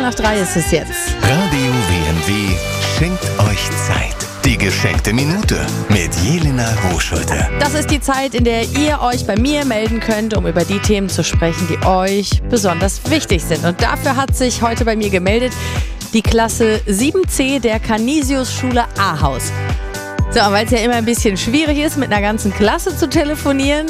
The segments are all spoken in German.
3 ist es jetzt. Radio WMW schenkt euch Zeit. Die geschenkte Minute mit Jelena Rohschulte. Das ist die Zeit, in der ihr euch bei mir melden könnt, um über die Themen zu sprechen, die euch besonders wichtig sind. Und dafür hat sich heute bei mir gemeldet die Klasse 7c der Canisius-Schule Ahaus. So, weil es ja immer ein bisschen schwierig ist, mit einer ganzen Klasse zu telefonieren,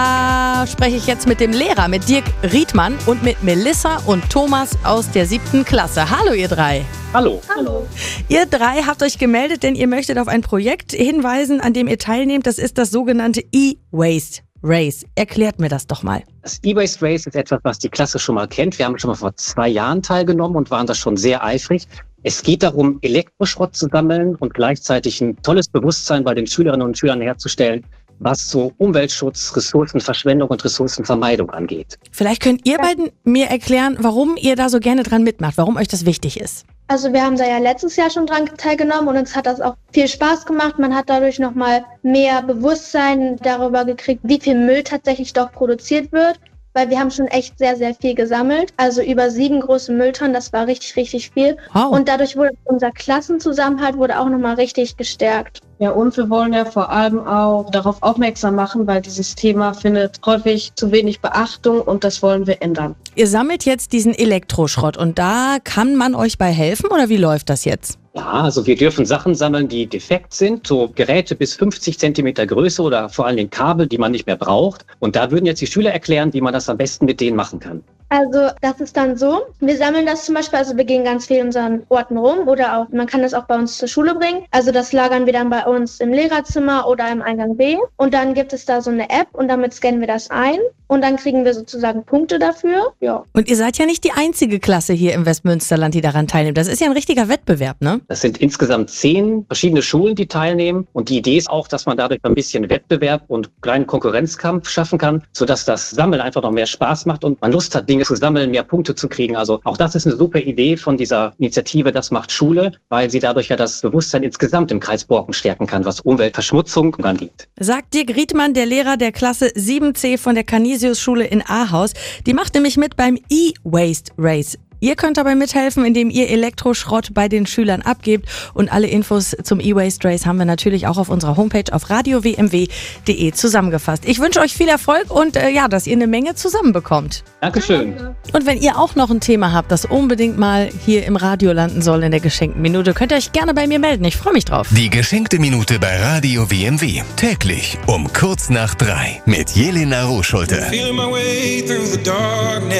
spreche ich jetzt mit dem Lehrer, mit Dirk Riedmann und mit Melissa und Thomas aus der 7. Klasse. Hallo ihr drei. Hallo. Hallo. Ihr drei habt euch gemeldet, denn ihr möchtet auf ein Projekt hinweisen, an dem ihr teilnehmt. Das ist das sogenannte E-Waste Race. Erklärt mir das doch mal. Das E-Waste Race ist etwas, was die Klasse schon mal kennt. Wir haben schon mal vor 2 Jahren teilgenommen und waren da schon sehr eifrig. Es geht darum, Elektroschrott zu sammeln und gleichzeitig ein tolles Bewusstsein bei den Schülerinnen und Schülern herzustellen, was so Umweltschutz, Ressourcenverschwendung und Ressourcenvermeidung angeht. Vielleicht könnt ihr beiden mir erklären, warum ihr da so gerne dran mitmacht, warum euch das wichtig ist. Also wir haben da ja letztes Jahr schon dran teilgenommen und uns hat das auch viel Spaß gemacht. Man hat dadurch nochmal mehr Bewusstsein darüber gekriegt, wie viel Müll tatsächlich doch produziert wird. Weil wir haben schon echt sehr, sehr viel gesammelt. Also über 7 große Mülltonnen, das war richtig, richtig viel. Wow. Und dadurch wurde unser Klassenzusammenhalt auch nochmal richtig gestärkt. Ja, und wir wollen ja vor allem auch darauf aufmerksam machen, weil dieses Thema findet häufig zu wenig Beachtung und das wollen wir ändern. Ihr sammelt jetzt diesen Elektroschrott und da kann man euch bei helfen oder wie läuft das jetzt? Ja, also wir dürfen Sachen sammeln, die defekt sind, so Geräte bis 50 Zentimeter Größe oder vor allem Kabel, die man nicht mehr braucht. Und da würden jetzt die Schüler erklären, wie man das am besten mit denen machen kann. Also das ist dann so, wir sammeln das zum Beispiel, also wir gehen ganz viel in unseren Orten rum oder auch, man kann das auch bei uns zur Schule bringen. Also das lagern wir dann bei uns im Lehrerzimmer oder im Eingang B und dann gibt es da so eine App und damit scannen wir das ein und dann kriegen wir sozusagen Punkte dafür. Ja. Und ihr seid ja nicht die einzige Klasse hier im Westmünsterland, die daran teilnimmt. Das ist ja ein richtiger Wettbewerb, ne? Das sind insgesamt 10 verschiedene Schulen, die teilnehmen. Und die Idee ist auch, dass man dadurch ein bisschen Wettbewerb und kleinen Konkurrenzkampf schaffen kann, sodass das Sammeln einfach noch mehr Spaß macht und man Lust hat, Dinge zu sammeln, mehr Punkte zu kriegen. Also auch das ist eine super Idee von dieser Initiative Das macht Schule, weil sie dadurch ja das Bewusstsein insgesamt im Kreis Borken stärken kann, was Umweltverschmutzung angeht. Sagt Dirk Riedmann, der Lehrer der Klasse 7c von der Canisius-Schule in Ahaus. Die macht nämlich mit beim E-Waste Race. Ihr könnt dabei mithelfen, indem ihr Elektroschrott bei den Schülern abgebt. Und alle Infos zum E-Waste Race haben wir natürlich auch auf unserer Homepage auf radiowmw.de zusammengefasst. Ich wünsche euch viel Erfolg und dass ihr eine Menge zusammenbekommt. Dankeschön. Und wenn ihr auch noch ein Thema habt, das unbedingt mal hier im Radio landen soll in der geschenkten Minute, könnt ihr euch gerne bei mir melden. Ich freue mich drauf. Die geschenkte Minute bei Radio WMW. Täglich um kurz nach 3 mit Jelena Rohschulte. Feel my way through the darkness.